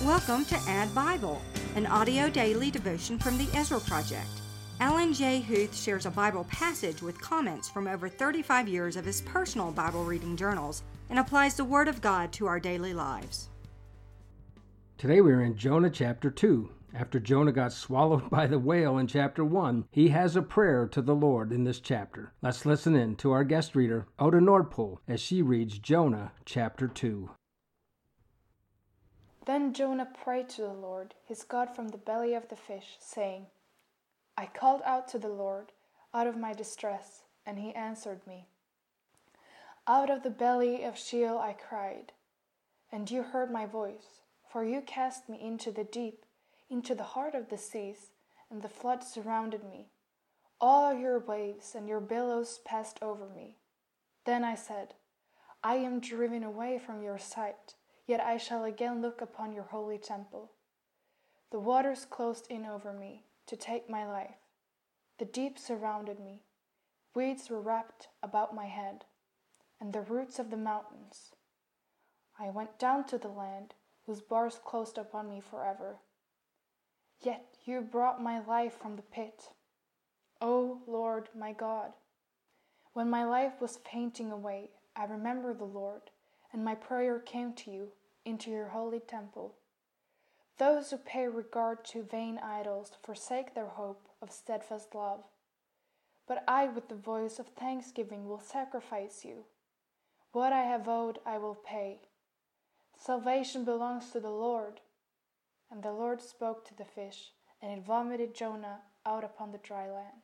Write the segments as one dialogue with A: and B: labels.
A: Welcome to Add Bible, an audio daily devotion from the Ezra Project. Alan J. Huth shares a Bible passage with comments from over 35 years of his personal Bible reading journals and applies the Word of God to our daily lives.
B: Today we are in Jonah chapter 2. After Jonah got swallowed by the whale in chapter 1, he has a prayer to the Lord in this chapter. Let's listen in to our guest reader, Oda Nordpool, as she reads Jonah chapter 2.
C: Then Jonah prayed to the Lord, his God, from the belly of the fish, saying, I called out to the Lord out of my distress, and he answered me. Out of the belly of Sheol I cried, and you heard my voice, for you cast me into the deep, into the heart of the seas, and the flood surrounded me. All your waves and your billows passed over me. Then I said, I am driven away from your sight, yet I shall again look upon your holy temple. The waters closed in over me to take my life. The deep surrounded me. Weeds were wrapped about my head, and the roots of the mountains. I went down to the land, whose bars closed upon me forever. Yet you brought my life from the pit, O Lord my God. When my life was fainting away, I remembered the Lord, and my prayer came to you into your holy temple. Those who pay regard to vain idols forsake their hope of steadfast love. But I, with the voice of thanksgiving, will sacrifice you. What I have owed I will pay. Salvation belongs to the Lord. And the Lord spoke to the fish, and it vomited Jonah out upon the dry land.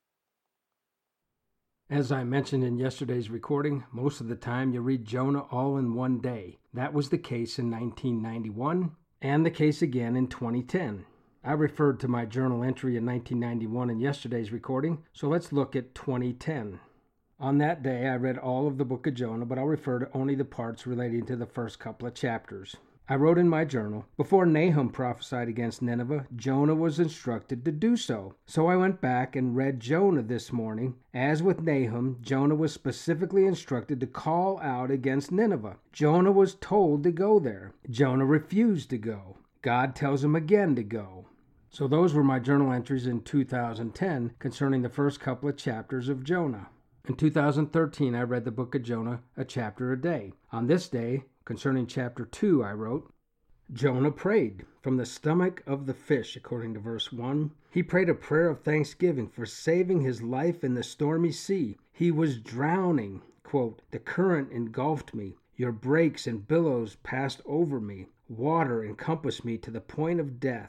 B: As I mentioned in yesterday's recording, most of the time you read Jonah all in one day. That was the case in 1991, and the case again in 2010. I referred to my journal entry in 1991 in yesterday's recording, so let's look at 2010. On that day, I read all of the book of Jonah, but I'll refer to only the parts relating to the first couple of chapters. I wrote in my journal, before Nahum prophesied against Nineveh, Jonah was instructed to do so. So I went back and read Jonah this morning. As with Nahum, Jonah was specifically instructed to call out against Nineveh. Jonah was told to go there. Jonah refused to go. God tells him again to go. So those were my journal entries in 2010 concerning the first couple of chapters of Jonah. In 2013, I read the book of Jonah a chapter a day. On this day, concerning chapter 2, I wrote, Jonah prayed from the stomach of the fish, according to verse 1. He prayed a prayer of thanksgiving for saving his life in the stormy sea. He was drowning. Quote, the current engulfed me. Your breaks and billows passed over me. Water encompassed me to the point of death.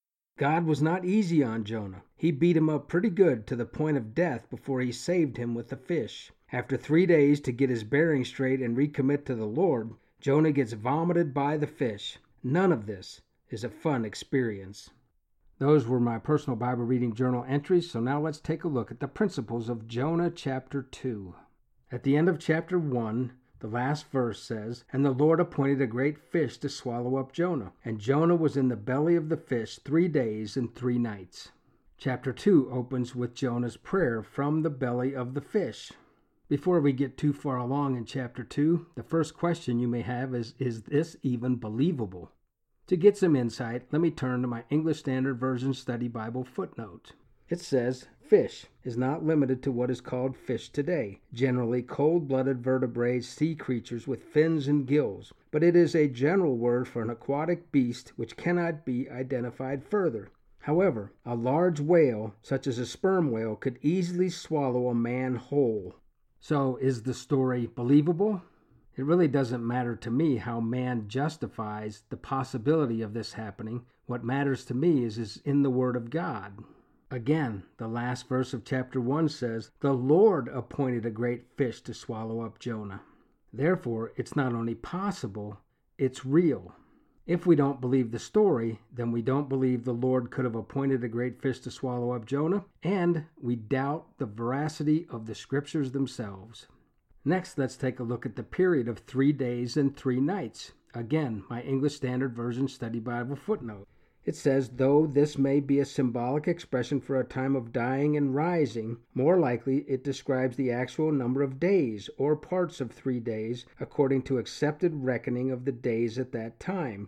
B: God was not easy on Jonah. He beat him up pretty good to the point of death before he saved him with the fish. After 3 days to get his bearings straight and recommit to the Lord, Jonah gets vomited by the fish. None of this is a fun experience. Those were my personal Bible reading journal entries, so now let's take a look at the principles of Jonah chapter 2. At the end of chapter 1, the last verse says, And the Lord appointed a great fish to swallow up Jonah. And Jonah was in the belly of the fish 3 days and 3 nights. Chapter 2 opens with Jonah's prayer from the belly of the fish. Before we get too far along in chapter 2, the first question you may have is this even believable? To get some insight, let me turn to my English Standard Version Study Bible footnote. It says, fish is not limited to what is called fish today, generally cold-blooded vertebrate sea creatures with fins and gills, but it is a general word for an aquatic beast which cannot be identified further. However, a large whale, such as a sperm whale, could easily swallow a man whole. So, is the story believable? It really doesn't matter to me how man justifies the possibility of this happening. What matters to me is in the Word of God. Again, the last verse of chapter 1 says, The Lord appointed a great fish to swallow up Jonah. Therefore, it's not only possible, it's real. If we don't believe the story, then we don't believe the Lord could have appointed a great fish to swallow up Jonah, and we doubt the veracity of the scriptures themselves. Next, let's take a look at the period of 3 days and 3 nights. Again, my English Standard Version Study Bible footnote. It says, though this may be a symbolic expression for a time of dying and rising, more likely it describes the actual number of days or parts of 3 days according to accepted reckoning of the days at that time.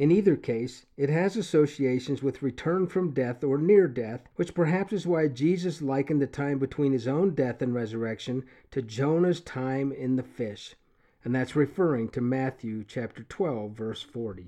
B: In either case, it has associations with return from death or near death, which perhaps is why Jesus likened the time between his own death and resurrection to Jonah's time in the fish. And that's referring to Matthew chapter 12, verse 40.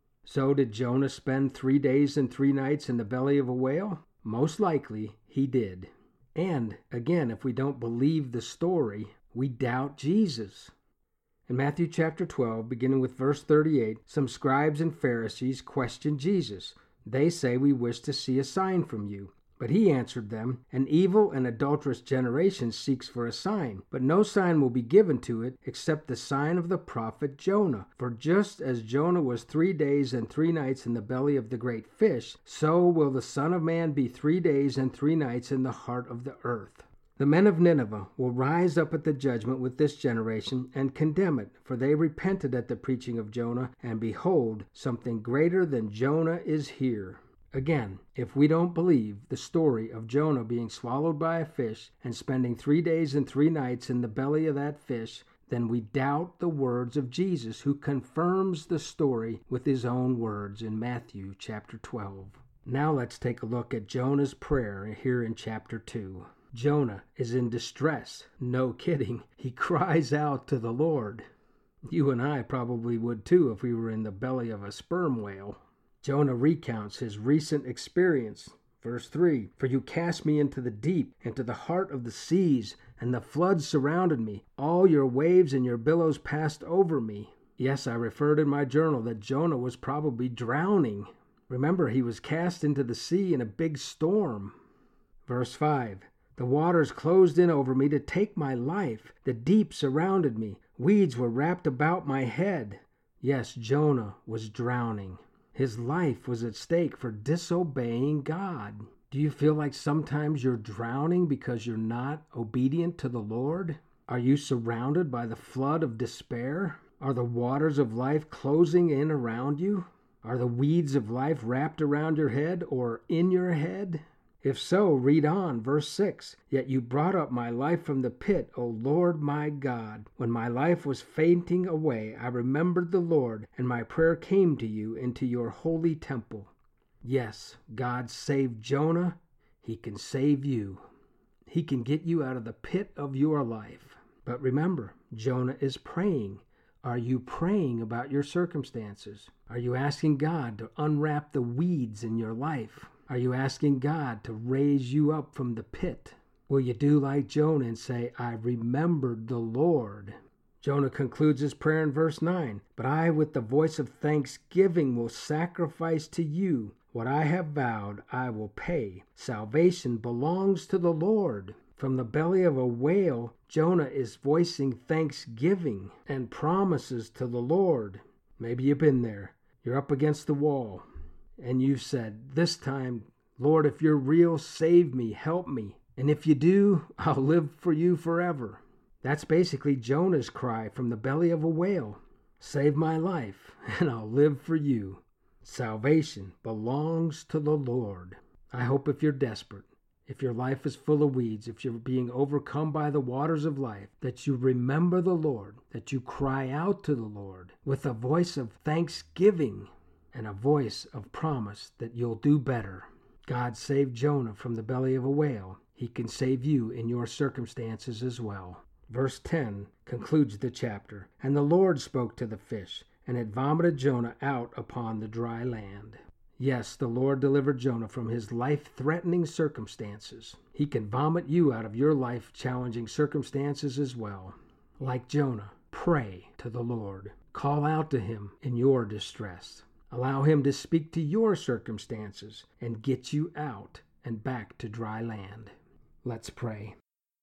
B: So did Jonah spend 3 days and 3 nights in the belly of a whale? Most likely he did. And again, if we don't believe the story, we doubt Jesus. In Matthew chapter 12, beginning with verse 38, some scribes and Pharisees questioned Jesus. They say, "We wish to see a sign from you." But he answered them, "An evil and adulterous generation seeks for a sign, but no sign will be given to it except the sign of the prophet Jonah. For just as Jonah was 3 days and 3 nights in the belly of the great fish, so will the Son of Man be 3 days and 3 nights in the heart of the earth." The men of Nineveh will rise up at the judgment with this generation and condemn it, for they repented at the preaching of Jonah, and behold, something greater than Jonah is here. Again, if we don't believe the story of Jonah being swallowed by a fish and spending 3 days and 3 nights in the belly of that fish, then we doubt the words of Jesus, who confirms the story with his own words in Matthew chapter 12. Now let's take a look at Jonah's prayer here in chapter 2. Jonah is in distress. No kidding. He cries out to the Lord. You and I probably would too if we were in the belly of a sperm whale. Jonah recounts his recent experience. Verse 3, "For you cast me into the deep, into the heart of the seas, and the floods surrounded me. All your waves and your billows passed over me." Yes, I referred in my journal that Jonah was probably drowning. Remember, he was cast into the sea in a big storm. Verse 5, "The waters closed in over me to take my life. The deep surrounded me. Weeds were wrapped about my head." Yes, Jonah was drowning. His life was at stake for disobeying God. Do you feel like sometimes you're drowning because you're not obedient to the Lord? Are you surrounded by the flood of despair? Are the waters of life closing in around you? Are the weeds of life wrapped around your head or in your head? If so, read on, verse 6. "Yet you brought up my life from the pit, O Lord my God. When my life was fainting away, I remembered the Lord, and my prayer came to you into your holy temple." Yes, God saved Jonah. He can save you. He can get you out of the pit of your life. But remember, Jonah is praying. Are you praying about your circumstances? Are you asking God to unwrap the weeds in your life? Are you asking God to raise you up from the pit? Will you do like Jonah and say, "I remembered the Lord"? Jonah concludes his prayer in verse 9, "But I with the voice of thanksgiving will sacrifice to you. What I have vowed I will pay. Salvation belongs to the Lord." From the belly of a whale, Jonah is voicing thanksgiving and promises to the Lord. Maybe you've been there. You're up against the wall. And you've said, "This time, Lord, if you're real, save me, help me. And if you do, I'll live for you forever." That's basically Jonah's cry from the belly of a whale. Save my life, and I'll live for you. Salvation belongs to the Lord. I hope if you're desperate, if your life is full of weeds, if you're being overcome by the waters of life, that you remember the Lord, that you cry out to the Lord with a voice of thanksgiving and a voice of promise that you'll do better. God saved Jonah from the belly of a whale. He can save you in your circumstances as well. Verse 10 concludes the chapter. "And the Lord spoke to the fish, and it vomited Jonah out upon the dry land." Yes, the Lord delivered Jonah from his life-threatening circumstances. He can vomit you out of your life-challenging circumstances as well. Like Jonah, pray to the Lord. Call out to him in your distress. Allow him to speak to your circumstances and get you out and back to dry land. Let's pray.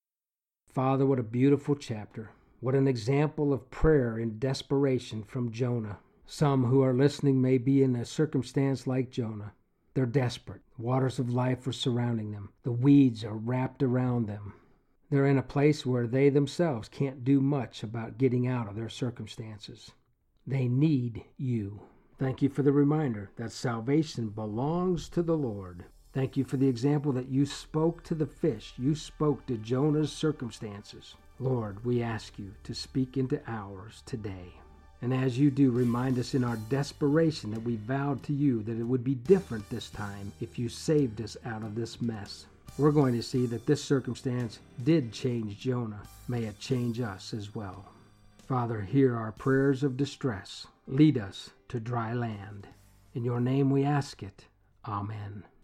B: Father, what a beautiful chapter. What an example of prayer in desperation from Jonah. Some who are listening may be in a circumstance like Jonah. They're desperate. The waters of life are surrounding them. The weeds are wrapped around them. They're in a place where they themselves can't do much about getting out of their circumstances. They need you. Thank you for the reminder that salvation belongs to the Lord. Thank you for the example that you spoke to the fish. You spoke to Jonah's circumstances. Lord, we ask you to speak into ours today. And as you do, remind us in our desperation that we vowed to you that it would be different this time if you saved us out of this mess. We're going to see that this circumstance did change Jonah. May it change us as well. Father, hear our prayers of distress. Lead us to dry land. In your name we ask it. Amen.